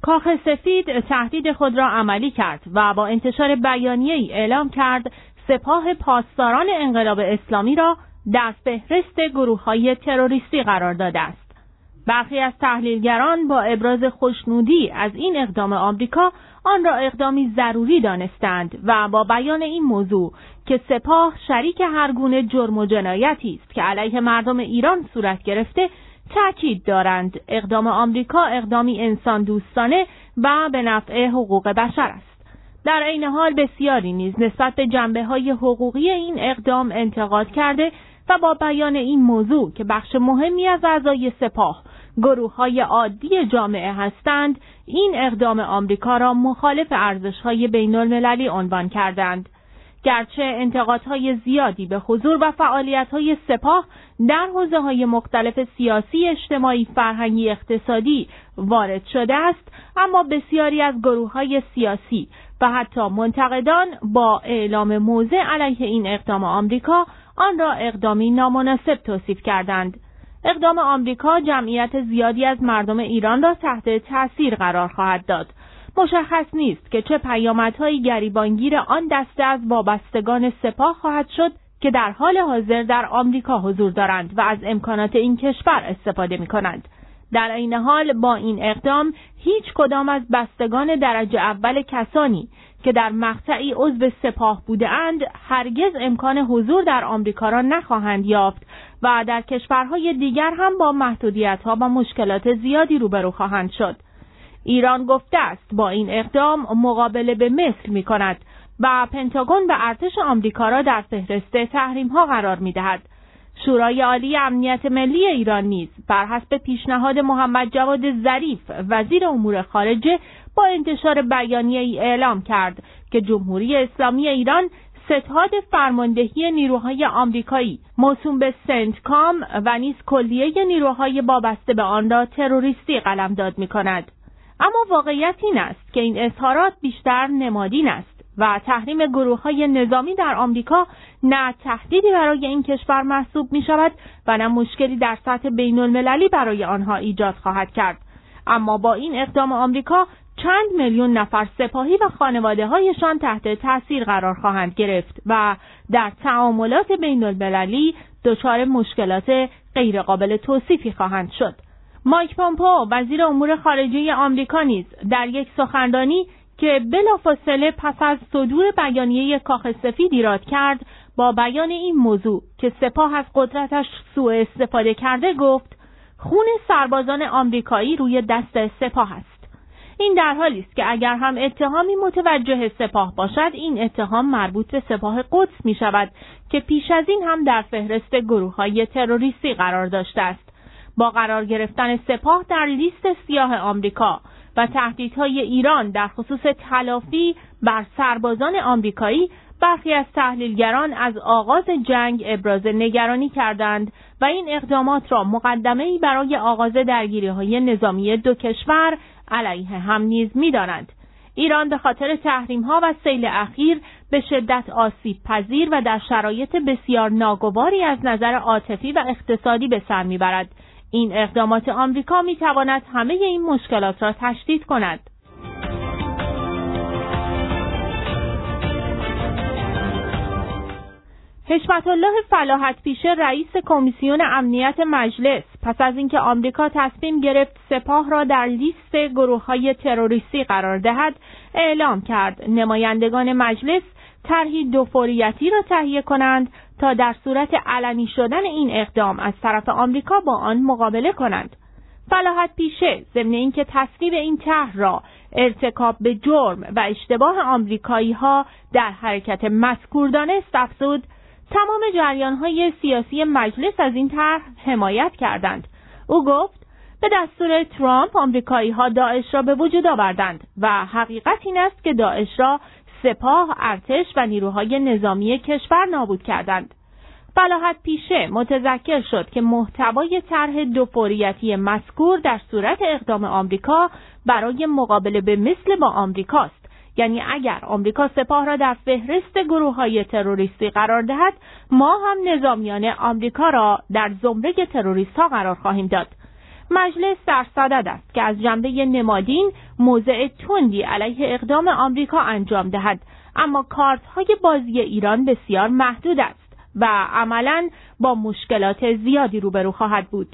کاخ سفید تهدید خود را عملی کرد و با انتشار بیانیه‌ای اعلام کرد سپاه پاسداران انقلاب اسلامی را در فهرست گروه‌های تروریستی قرار داده است. برخی از تحلیلگران با ابراز خوشنودی از این اقدام آمریکا آن را اقدامی ضروری دانستند و با بیان این موضوع که سپاه شریک هر گونه جرم و جنایتی است که علیه مردم ایران صورت گرفته تأکید دارند اقدام آمریکا اقدامی انسان دوستانه و به نفع حقوق بشر است. در عین حال بسیاری نیز نسبت به جنبه‌های حقوقی این اقدام انتقاد کرده و با بیان این موضوع که بخش مهمی از اعضای سپاه گروه‌های عادی جامعه هستند، این اقدام آمریکا را مخالف ارزش‌های بین‌المللی عنوان کردند. گرچه انتقادهای زیادی به حضور و فعالیت‌های سپاه در حوزه‌های مختلف سیاسی، اجتماعی، فرهنگی، اقتصادی وارد شده است، اما بسیاری از گروه‌های سیاسی و حتی منتقدان با اعلام موضع علیه این اقدام آمریکا آن را اقدامی نامناسب توصیف کردند. اقدام آمریکا جمعیت زیادی از مردم ایران را تحت تأثیر قرار خواهد داد. مشخص نیست که چه پیامدهایی گریبانگیر آن دسته از وابستگان سپاه خواهد شد که در حال حاضر در آمریکا حضور دارند و از امکانات این کشور استفاده می‌کنند. در عین حال با این اقدام هیچ کدام از بستگان درجه اول کسانی که در مقطعی عضو سپاه بوده‌اند هرگز امکان حضور در آمریکا را نخواهند یافت و در کشورهای دیگر هم با محدودیت‌ها و مشکلات زیادی روبرو خواهند شد. ایران گفته است با این اقدام مقابله به مصر می‌کند و پنتاگون و ارتش آمریکا را در فهرست تحریم‌ها قرار می‌دهد. شورای عالی امنیت ملی ایران نیز بر حسب پیشنهاد محمد جواد ظریف وزیر امور خارجه با انتشار بیانیه‌ای اعلام کرد که جمهوری اسلامی ایران ستاد فرماندهی نیروهای آمریکایی موسوم به سنتکام و نیز کلیه نیروهای وابسته به آن را تروریستی قلمداد می‌کند. اما واقعیت این است که این اظهارات بیشتر نمادین است و تحریم گروه‌های نظامی در آمریکا نه تهدیدی برای این کشور محسوب می‌شود و نه مشکلی در سطح بین‌المللی برای آنها ایجاد خواهد کرد. اما با این اقدام آمریکا چند میلیون نفر سپاهی و خانواده‌هایشان تحت تأثیر قرار خواهند گرفت و در تعاملات بین‌المللی دچار مشکلات غیرقابل توصیفی خواهند شد. مایک پومپئو وزیر امور خارجه آمریکا نیز در یک سخنرانی که بلافاصله پس از صدور بیانیه کاخ سفید ایراد کرد، با بیان این موضوع که سپاه از قدرتش سوء استفاده کرده گفت خون سربازان آمریکایی روی دست سپاه است. این در حالی است که اگر هم اتهامی متوجه سپاه باشد، این اتهام مربوط به سپاه قدس می شود که پیش از این هم در فهرست گروه‌های تروریستی قرار داشته است. با قرار گرفتن سپاه در لیست سیاه آمریکا و تهدیدهای ایران در خصوص تلافی بر سربازان آمریکایی، برخی از تحلیلگران از آغاز جنگ ابراز نگرانی کردند و این اقدامات را مقدمه‌ای برای آغاز درگیری‌های نظامی دو کشور علیه هم نیز می‌دانند. ایران به خاطر تحریم‌ها و سیل اخیر به شدت آسیب پذیر و در شرایط بسیار ناگواری از نظر عاطفی و اقتصادی به سر می‌برد. این اقدامات آمریکا می‌تواند همه این مشکلات را تشدید کند. حشمت الله فلاحت پیشه رئیس کمیسیون امنیت مجلس پس از اینکه آمریکا تصمیم گرفت سپاه را در لیست گروه‌های تروریستی قرار دهد، اعلام کرد نمایندگان مجلس طرحی دوفوریتی را تهیه کنند تا در صورت علنی شدن این اقدام از طرف آمریکا با آن مقابله کنند. فلاحت پیشه ضمن اینکه تصویب این طرح را ارتکاب به جرم و اشتباه آمریکایی‌ها در حرکت مذکور دانست، افزود تمام جریان‌های سیاسی مجلس از این طرح حمایت کردند. او گفت به دستور ترامپ آمریکایی‌ها داعش را به وجود آوردند و حقیقت این است که داعش را سپاه، ارتش و نیروهای نظامی کشور نابود کردند. فلاحت پیشه متذکر شد که محتوای طرح دوفوریتی مذکور در صورت اقدام آمریکا برای مقابله به مثل با آمریکاست. یعنی اگر آمریکا سپاه را در فهرست گروه‌های تروریستی قرار دهد، ما هم نظامیان آمریکا را در زمره تروریست‌ها قرار خواهیم داد. مجلس در صدد است که از جنبه نمادین موضع تندی علیه اقدام آمریکا انجام دهد، اما کارت‌های بازی ایران بسیار محدود است و عملاً با مشکلات زیادی روبرو خواهد بود.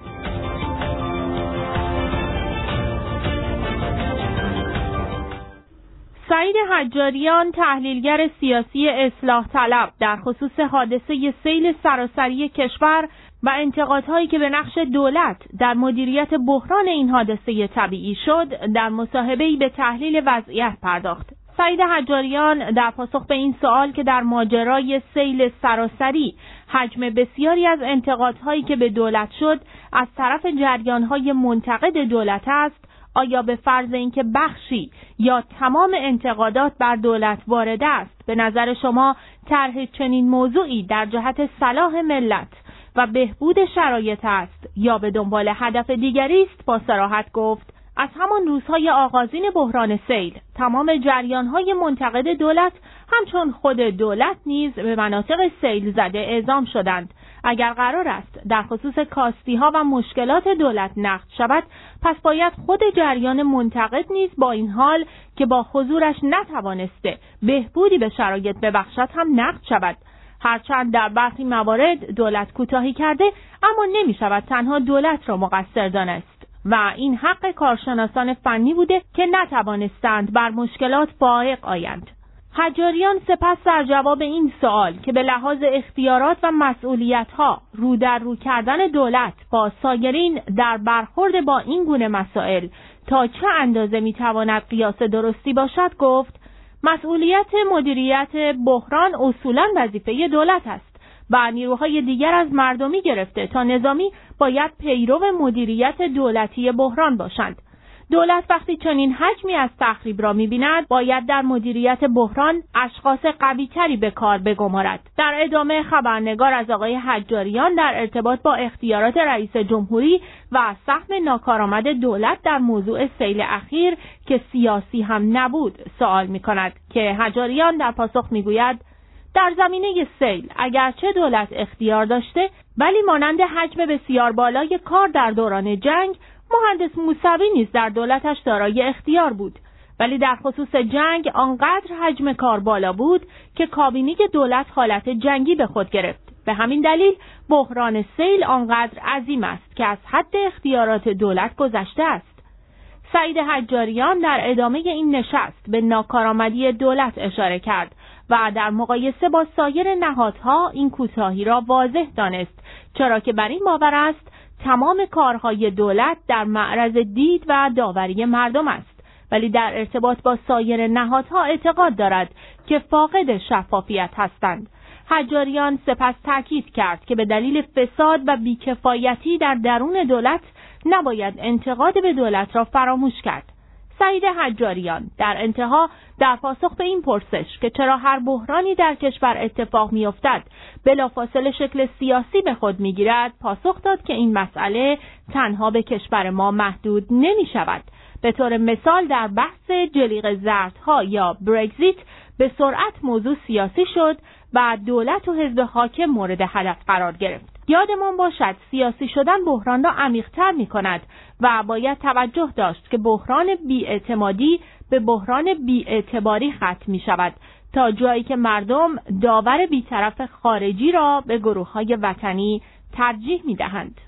سعید حجاریان، تحلیلگر سیاسی اصلاح طلب، در خصوص حادثه سیل سراسری کشور و انتقادهایی که به نقش دولت در مدیریت بحران این حادثه طبیعی شد، در مصاحبه‌ای به تحلیل وضعیت پرداخت. سعید حجاریان در پاسخ به این سوال که در ماجرای سیل سراسری حجم بسیاری از انتقادهایی که به دولت شد از طرف جریان‌های منتقد دولت است، آیا به فرض اینکه بخشی یا تمام انتقادات بر دولت وارد است، به نظر شما طرح چنین موضوعی در جهت صلاح ملت و بهبود شرایط است یا به دنبال هدف دیگری است؟ با صراحت گفت از همان روزهای آغازین بحران سیل تمام جریان‌های منتقد دولت همچون خود دولت نیز به مناطق سیل زده اعزام شدند. اگر قرار است در خصوص کاستی‌ها و مشکلات دولت نقد شود، پس باید خود جریان منتقد نیز با این حال که با حضورش نتوانسته بهبودی به شرایط ببخشد هم نقد شود. هرچند در برخی موارد دولت کوتاهی کرده، اما نمی شود تنها دولت را مقصر دانست و این حق کارشناسان فنی بوده که نتوانستند بر مشکلات فائق آیند. حجاریان سپس در جواب این سوال که به لحاظ اختیارات و مسئولیت‌ها رو در رو کردن دولت با سایرین در برخورد با این گونه مسائل تا چه اندازه می‌تواند قیاس درستی باشد، گفت مسئولیت مدیریت بحران اصولاً وظیفه دولت است و نیروهای دیگر از مردمی گرفته تا نظامی باید پیرو مدیریت دولتی بحران باشند. دولت وقتی چنین حجمی از تخریب را می‌بیند، باید در مدیریت بحران اشخاص قوی‌تری به کار بگمارد. در ادامه خبرنگار از آقای حجاریان در ارتباط با اختیارات رئیس جمهوری و سهم ناکارآمد دولت در موضوع سیل اخیر که سیاسی هم نبود سوال می‌کند که حجاریان در پاسخ می‌گوید در زمینه سیل اگرچه دولت اختیار داشته، ولی مانند حجم بسیار بالای کار در دوران جنگ، مهندس موسوی نیز در دولتش دارای اختیار بود، ولی در خصوص جنگ آنقدر حجم کار بالا بود که کابینه دولت حالت جنگی به خود گرفت. به همین دلیل بحران سیل آنقدر عظیم است که از حد اختیارات دولت گذشته است. سعید حجاریان در ادامه این نشست به ناکارآمدی دولت اشاره کرد و در مقایسه با سایر نهادها این کوتاهی را واضح دانست، چرا که بر این باور است تمام کارهای دولت در معرض دید و داوری مردم است، ولی در ارتباط با سایر نهادها اعتقاد دارد که فاقد شفافیت هستند. حجاریان سپس تاکید کرد که به دلیل فساد و بیکفایتی در درون دولت نباید انتقاد به دولت را فراموش کرد. سعید حجاریان در انتها در پاسخ به این پرسش که چرا هر بحرانی در کشور اتفاق می‌افتد بلافاصله شکل سیاسی به خود می‌گیرد، پاسخ داد که این مسئله تنها به کشور ما محدود نمی‌شود. به طور مثال در بحث جلیق زردها یا برگزیت به سرعت موضوع سیاسی شد و دولت و حزب حاکم مورد هدف قرار گرفت. یادمان باشد سیاسی شدن بحران را عمیق‌تر می‌کند و باید توجه داشت که بحران بی‌اعتمادی به بحران بی‌اعتباری ختم می‌شود تا جایی که مردم داور بی‌طرف خارجی را به گروه‌های وطنی ترجیح می‌دهند.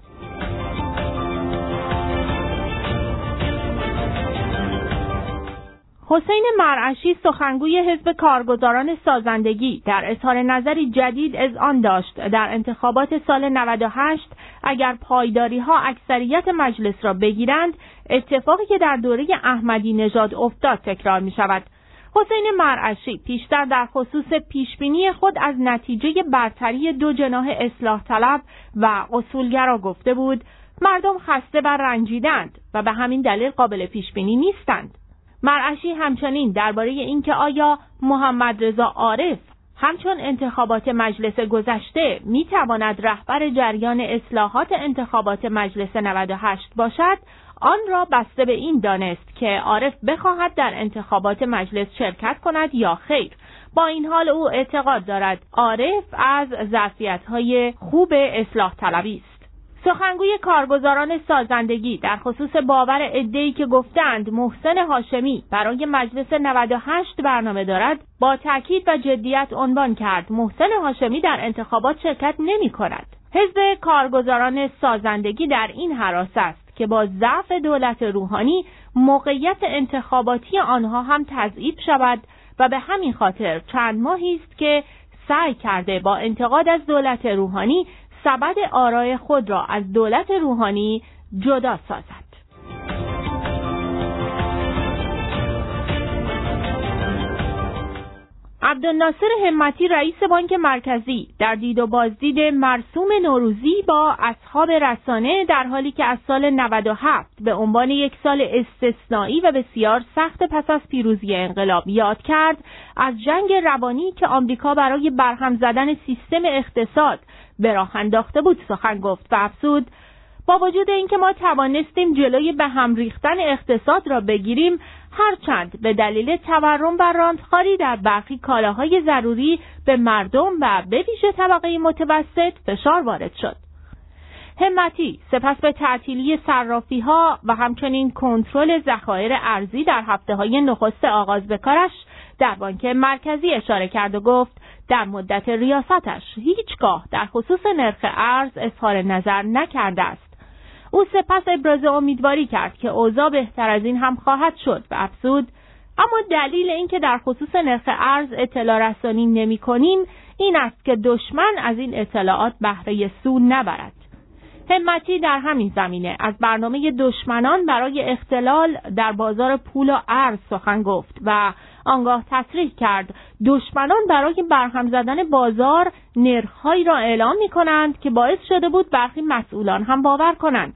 حسین مرعشی، سخنگوی حزب کارگزاران سازندگی، در اظهار نظری جدید اذعان داشت در انتخابات سال 98 اگر پایداری‌ها اکثریت مجلس را بگیرند، اتفاقی که در دوره احمدی نژاد افتاد تکرار می‌شود. حسین مرعشی پیشتر در خصوص پیشبینی خود از نتیجه برتری دو جناح اصلاح طلب و اصولگرا گفته بود مردم خسته و رنجیدند و به همین دلیل قابل پیشبینی نیستند. مرعشی همچنین درباره اینکه آیا محمد رضا عارف همچون انتخابات مجلس گذشته میتواند رهبر جریان اصلاحات انتخابات مجلس 98 باشد، آن را بسته به این دانست که عارف بخواهد در انتخابات مجلس شرکت کند یا خیر. با این حال او اعتقاد دارد عارف از ظرفیت‌های خوب اصلاح طلبی است. سخنگوی کارگزاران سازندگی در خصوص باور عده‌ای که گفتند محسن هاشمی برای مجلس 98 برنامه دارد، با تاکید و جدیت عنوان کرد محسن هاشمی در انتخابات شرکت نمی‌کند. حزب کارگزاران سازندگی در این هراس است که با ضعف دولت روحانی موقعیت انتخاباتی آنها هم تضعیف شود و به همین خاطر چند ماهی است که سعی کرده با انتقاد از دولت روحانی سبد آرای خود را از دولت روحانی جدا سازد. عبدالناصر همتی رئیس بانک مرکزی در دید و بازدید مرسوم نوروزی با اصحاب رسانه در حالی که از سال 97 به عنوان یک سال استثنایی و بسیار سخت پس از پیروزی انقلاب یاد کرد، از جنگ روانی که آمریکا برای برهم زدن سیستم اقتصاد به راه انداخته بود سخن گفت و افزود: با وجود اینکه ما توانستیم جلوی به هم ریختن اقتصاد را بگیریم، هرچند به دلیل تورم و رانتخواری در برخی کالاهای ضروری به مردم و به ویژه طبقه متوسط فشار وارد شد. همتی سپس به تعطیلی صرافی‌ها و همچنین کنترل ذخایر ارزی در هفته‌های نخست آغاز به کارش در بانک مرکزی اشاره کرد و گفت در مدت ریاستش هیچگاه در خصوص نرخ ارز اظهار نظر نکرده است. او سپس ابراز امیدواری کرد که اوضاع بهتر از این هم خواهد شد و افزود: اما دلیل اینکه در خصوص نرخ ارز اطلاع رسانی نمی‌کنیم این است که دشمن از این اطلاعات بهره سو نبرد. همتی در همین زمینه از برنامه دشمنان برای اختلال در بازار پول و ارز سخن گفت و آنگاه تصریح کرد دشمنان برای برهم زدن بازار نرخ‌هایی را اعلام می‌کنند که باعث شده بود برخی مسئولان هم باور کنند.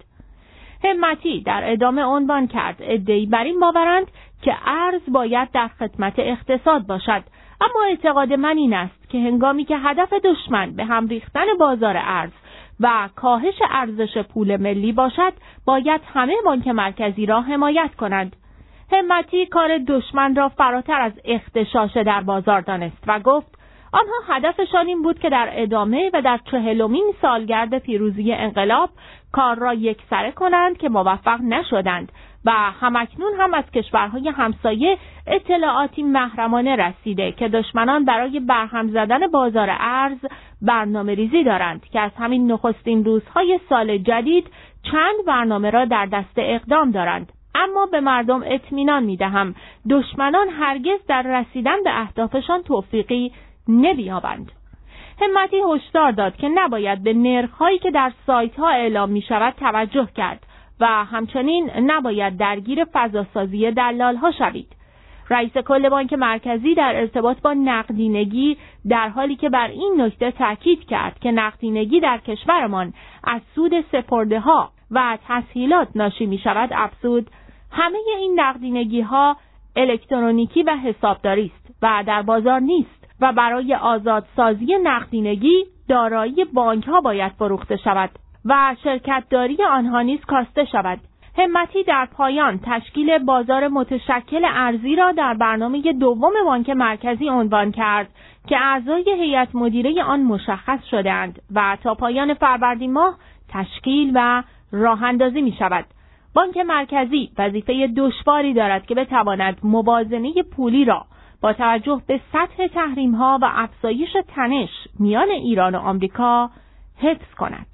همتی در ادامه عنوان کرد عده‌ای بر این باورند که ارز باید در خدمت اقتصاد باشد، اما اعتقاد من این است که هنگامی که هدف دشمن به هم ریختن بازار ارز و کاهش ارزش پول ملی باشد، باید همه بانک مرکزی را حمایت کنند. همتی کار دشمن را فراتر از اغتشاش در بازار دانست و گفت آنها هدفشان این بود که در ادامه و در 40مین سالگرد پیروزی انقلاب کار را یکسره کنند که موفق نشدند و همکنون هم از کشورهای همسایه اطلاعاتی محرمانه رسیده که دشمنان برای برهم زدن بازار ارز برنامه ریزی دارند که از همین نخستین روزهای سال جدید چند برنامه را در دست اقدام دارند. اما به مردم اطمینان می‌دهم دشمنان هرگز در رسیدن به اهدافشان توفیقی نمی‌یابند. همتی هشدار داد که نباید به نرخ‌هایی که در سایت‌ها اعلام می‌شود توجه کرد و همچنین نباید درگیر فضاسازی دلال‌ها شوید. رئیس کل بانک مرکزی در ارتباط با نقدینگی در حالی که بر این نکته تاکید کرد که نقدینگی در کشورمان از سود سپرده‌ها و تسهیلات ناشی می‌شود افزود: همه این نقدینگی‌ها الکترونیکی و حسابداری است و در بازار نیست و برای آزادسازی نقدینگی دارایی بانک‌ها باید فروخته شود و شرکت‌داری آنها نیز کاسته شود. همتی در پایان تشکیل بازار متشکل ارزی را در برنامه دوم بانک مرکزی عنوان کرد که اعضای هیئت مدیره آن مشخص شدند و تا پایان فروردین ماه تشکیل و راه اندازی می شود. بانک مرکزی وظیفه دشواری دارد که بتواند موازنه پولی را با توجه به سطح تحریم‌ها و افزایش تنش میان ایران و آمریکا حفظ کند.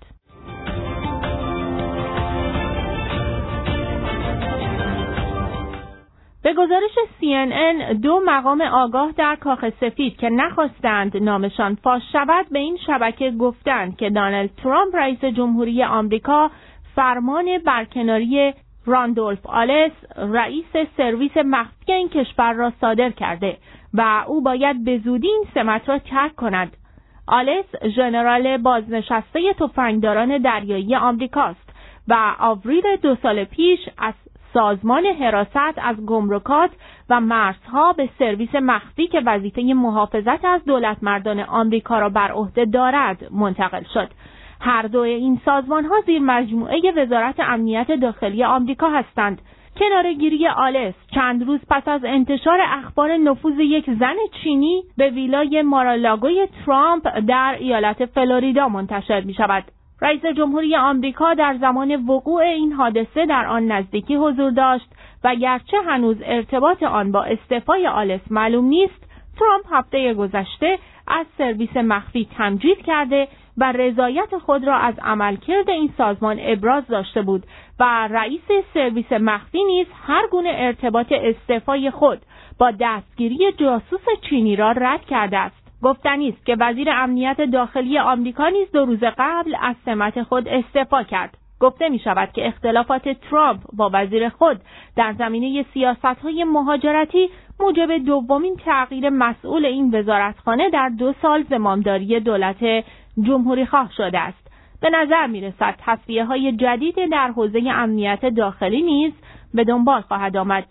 به گزارش CNN 2 مقام آگاه در کاخ سفید که نخواستند نامشان فاش شود به این شبکه گفتند که دونالد ترامپ رئیس جمهوری آمریکا فرمان برکناری راندولف آلس رئیس سرویس مخفی این کشور را صادر کرده و او باید به زودی این سمت را ترک کند. آلس ژنرال بازنشسته تفنگداران دریایی آمریکاست و آوریل 2 سال پیش از سازمان حراست از گمرکات و مرزها به سرویس مخفی که وظیفه محافظت از دولتمردان آمریکا را بر عهده دارد منتقل شد. هر دو این سازمان‌ها زیر مجموعه وزارت امنیت داخلی آمریکا هستند. کناره‌گیری آلس چند روز پس از انتشار اخبار نفوذ یک زن چینی به ویلای مارالاگوی ترامپ در ایالت فلوریدا منتشر می‌شود. رئیس جمهوری آمریکا در زمان وقوع این حادثه در آن نزدیکی حضور داشت و گرچه هنوز ارتباط آن با استعفای آلس معلوم نیست، ترامپ هفته گذشته از سرویس مخفی تمجید کرده و رضایت خود را از عملکرد این سازمان ابراز داشته بود و رئیس سرویس مخفی نیز هر گونه ارتباط استعفای خود با دستگیری جاسوس چینی را رد کرده است. گفتنی است که وزیر امنیت داخلی آمریکا نیز 2 روز قبل از سمت خود استعفا کرد. گفته می شود که اختلافات ترامپ با وزیر خود در زمینه سیاست‌های مهاجرتی موجب دومین تغییر مسئول این وزارتخانه در 2 سال زمامداری دولت جمهوری‌خواه شده است. به نظر می رسد تصفیه‌های جدید در حوزه امنیت داخلی نیز به دنبال خواهد آمد.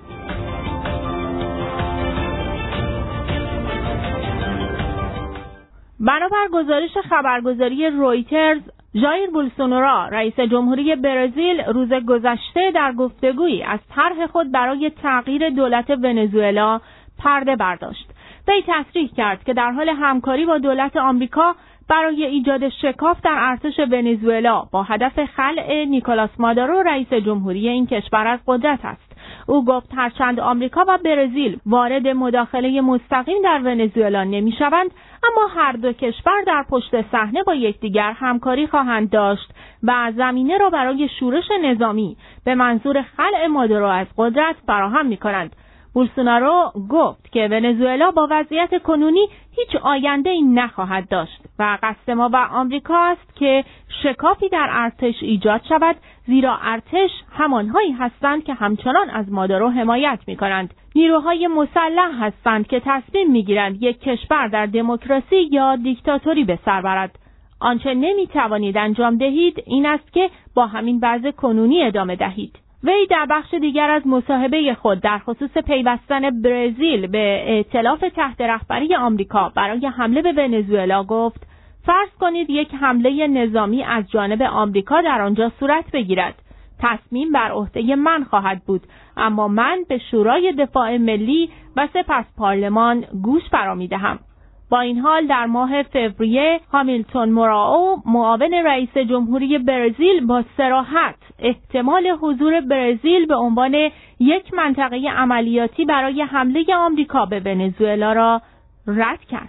بنابر گزارش خبرگزاری رویترز، ژایر بولسونارو رئیس جمهوری برزیل روز گذشته در گفتگویی از طرح خود برای تغییر دولت ونزوئلا پرده برداشت. وی تصریح کرد که در حال همکاری با دولت آمریکا برای ایجاد شکاف در ارتش ونزوئلا با هدف خلع نیکولاس مادورو رئیس جمهوری این کشور از قدرت است. او گفت هرچند آمریکا و برزیل وارد مداخله مستقیم در ونزوئلا نمی‌شوند، اما هر دو کشور در پشت صحنه با یکدیگر همکاری خواهند داشت و زمینه را برای شورش نظامی به منظور خلع مادورو از قدرت فراهم می‌کنند. بولسونارو گفت که ونزوئلا با وضعیت کنونی هیچ آینده‌ای نخواهد داشت و قصد ما و آمریکا است که شکافی در ارتش ایجاد شود، زیرا ارتش همانهایی هستند که همچنان از مادورو حمایت می‌کنند. نیروهای مسلح هستند که تصمیم می‌گیرند یک کشور در دموکراسی یا دیکتاتوری به سر برد. آنچه نمی‌توانید انجام دهید این است که با همین وضع کنونی ادامه دهید. وی در بخش دیگر از مصاحبه خود در خصوص پیوستن برزیل به ائتلاف تحت رهبری آمریکا برای حمله به ونزوئلا گفت: فرض کنید یک حمله نظامی از جانب آمریکا در آنجا صورت بگیرد. تصمیم بر عهده من خواهد بود، اما من به شورای دفاع ملی و سپس پارلمان گوش فرامی‌دهم. با این حال در ماه فوریه هامیلتون موراو معاون رئیس جمهوری برزیل با صراحت احتمال حضور برزیل به عنوان یک منطقه عملیاتی برای حمله آمریکا به ونزوئلا را رد کرد.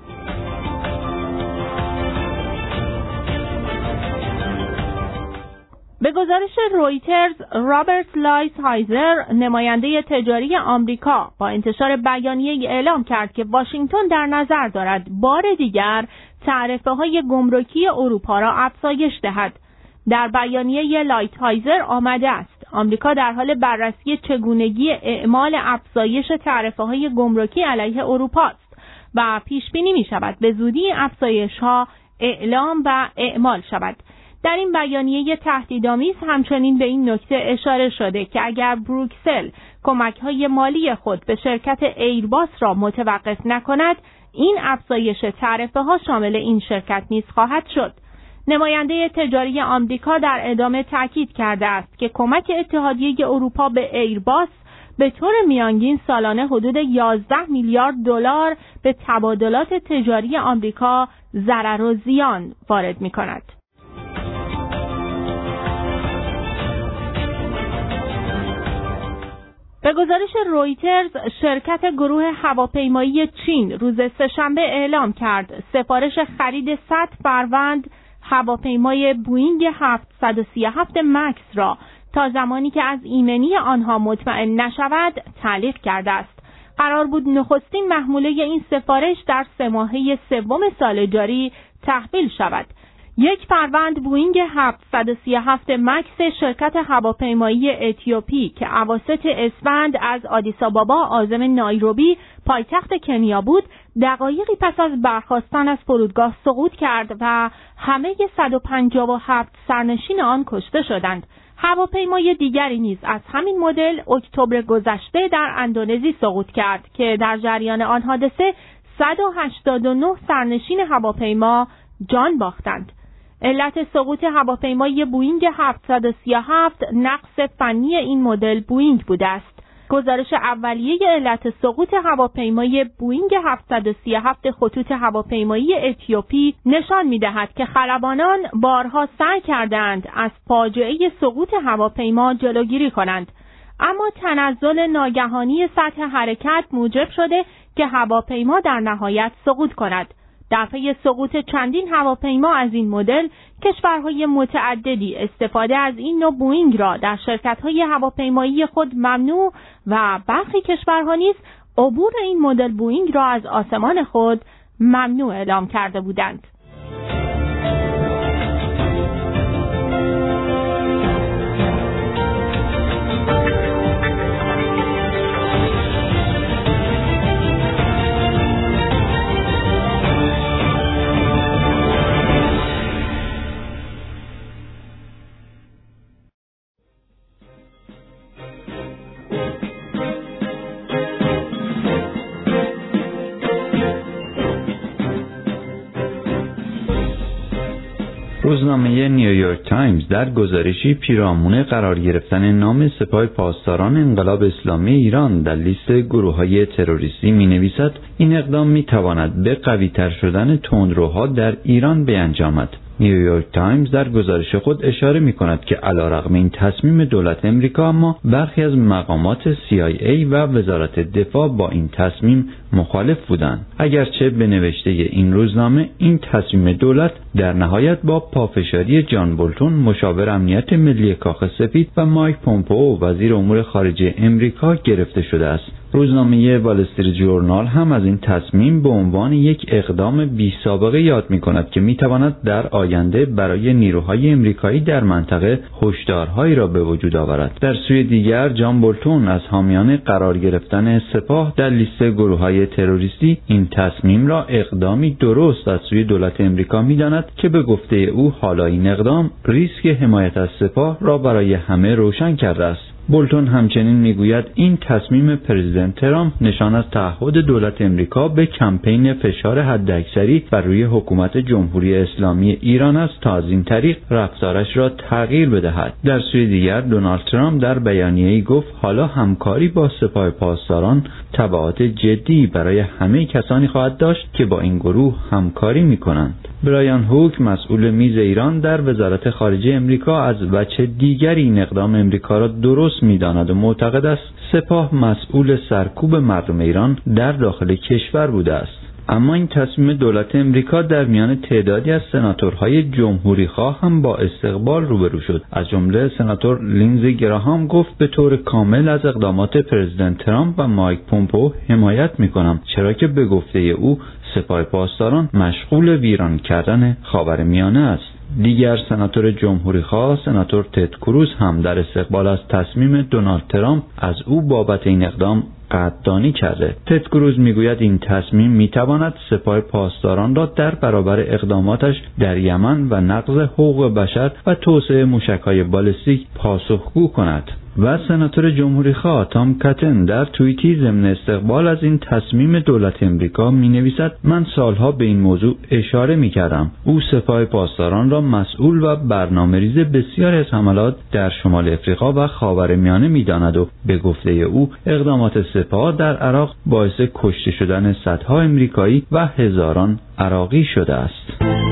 به گزارش رویترز، رابرت لایت‌هایزر نماینده تجاری آمریکا با انتشار بیانیه‌ای اعلام کرد که واشنگتن در نظر دارد بار دیگر تعرفه‌های گمرکی اروپا را افزایش دهد. در بیانیه لایت‌هایزر آمده است آمریکا در حال بررسی چگونگی اعمال افزایش تعرفه‌های گمرکی علیه اروپا است و پیش بینی می‌شود به زودی افزایش‌ها اعلام و اعمال شود. در این بیانیه تهدیدآمیز همچنین به این نکته اشاره شده که اگر بروکسل کمک‌های مالی خود به شرکت ایرباس را متوقف نکند، این افزایش تعرفه‌ها شامل این شرکت نیز خواهد شد. نماینده تجاری آمریکا در ادامه تاکید کرده است که کمک اتحادیه اروپا به ایرباس به طور میانگین سالانه حدود 11 میلیارد دلار به تبادلات تجاری آمریکا ضرر و زیان وارد می‌کند. به گزارش رویترز، شرکت گروه هواپیمایی چین روز سه‌شنبه اعلام کرد سفارش خرید 100 فروند هواپیمای بوئینگ 737 مکس را تا زمانی که از ایمنی آنها مطمئن نشود تعلیق کرده است. قرار بود نخستین محموله این سفارش در 3 ماهه سوم سال جاری تحویل شود. یک فروند بوئینگ 737 مکس شرکت هواپیمایی اتیوپی که اواسط اسفند از آدیس آبابا عازم نایروبی پایتخت کنیا بود، دقایقی پس از برخاستن از فرودگاه سقوط کرد و همه 157 سرنشین آن کشته شدند. هواپیمای دیگری نیز از همین مدل اکتبر گذشته در اندونزی سقوط کرد که در جریان آن حادثه 189 سرنشین هواپیما جان باختند. علت سقوط هواپیمای بوئینگ 737 نقص فنی این مدل بوئینگ بوده است. گزارش اولیه علت سقوط هواپیمای بوئینگ 737 خطوط هواپیمایی اتیوپی نشان می‌دهد که خلبانان بارها سعی کردند از فاجعه سقوط هواپیما جلوگیری کنند، اما تنزل ناگهانی سطح حرکت موجب شده که هواپیما در نهایت سقوط کند. در پی سقوط چندین هواپیما از این مدل، کشورهای متعددی استفاده از این نوع بوئینگ را در شرکت‌های هواپیمایی خود ممنوع و برخی کشورها نیز عبور این مدل بوئینگ را از آسمان خود ممنوع اعلام کرده بودند. روزنامه نیویورک تایمز در گزارشی پیرامون قرار گرفتن نام سپاه پاسداران انقلاب اسلامی ایران در لیست گروه‌های تروریستی می‌نویسد این اقدام می‌تواند به قوی‌تر شدن تندروها در ایران بیانجامد. نیویورک تایمز در گزارش خود اشاره می‌کند که علیرغم این تصمیم دولت امریکا، اما برخی از مقامات CIA و وزارت دفاع با این تصمیم مخالف بودند. اگرچه به نوشته این روزنامه این تصمیم دولت در نهایت با پافشاری جان بولتون مشاور امنیت ملی کاخ سفید و مایک پومپئو وزیر امور خارجه امریکا گرفته شده است. روزنامه وال استریت ژورنال هم از این تصمیم به عنوان یک اقدام بی‌سابقه یاد می‌کند که می‌تواند در آینده برای نیروهای امریکایی در منطقه هشدارهایی را به وجود آورد. در سوی دیگر جان بولتون از حامیان قرار گرفتن سپاه در لیست گروه‌های تروریستی این تصمیم را اقدامی درست از سوی دولت امریکا می‌داند که به گفته او حالا این اقدام ریسک حمایت از سپاه را برای همه روشن کرده است. بولتون همچنین میگوید این تصمیم پرزیدنت ترامپ نشان از تعهد دولت امریکا به کمپین فشار حداکثری بر روی حکومت جمهوری اسلامی ایران است تا از این طریق رفتارش را تغییر بدهد. در سوی دیگر دونالد ترامپ در بیانیه‌ای گفت حالا همکاری با سپاه پاسداران تبعات جدی برای همه کسانی خواهد داشت که با این گروه همکاری می‌کنند. برایان هوک مسئول میز ایران در وزارت خارجه امریکا از وجه دیگری این اقدام امریکا را درست می‌داند و معتقد است سپاه مسئول سرکوب مردم ایران در داخل کشور بوده است. اما این تصمیم دولت امریکا در میان تعدادی از سناتورهای جمهوری‌خواه هم با استقبال روبرو شد. از جمله سناتور لینزی گراهام گفت به طور کامل از اقدامات پرزیدنت ترامپ و مایک پومپئو حمایت می‌کنم، چرا که به گفته او سپاه پاسداران مشغول ویران کردن خاورمیانه است. دیگر سناتور جمهوری‌خواه سناتور تد کروز هم در استقبال از تصمیم دونالد ترامپ از او بابت این اقدام قدردانی کرده. تد کروز میگوید این تصمیم میتواند سپاه پاسداران را در برابر اقداماتش در یمن و نقض حقوق بشر و توسعه موشک‌های بالستیک پاسخگو کند. و سناتور جمهوری‌خواه تام کاتن در توییتی ضمن استقبال از این تصمیم دولت امریکا می‌نویسد من سالها به این موضوع اشاره می‌کردم. او سپاه پاسداران را مسئول و برنامه‌ریز بسیاری از حملات در شمال افریقا و خاورمیانه می‌داند و به گفته او اقدامات سپاه در عراق باعث کشته شدن صدها امریکایی و هزاران عراقی شده است.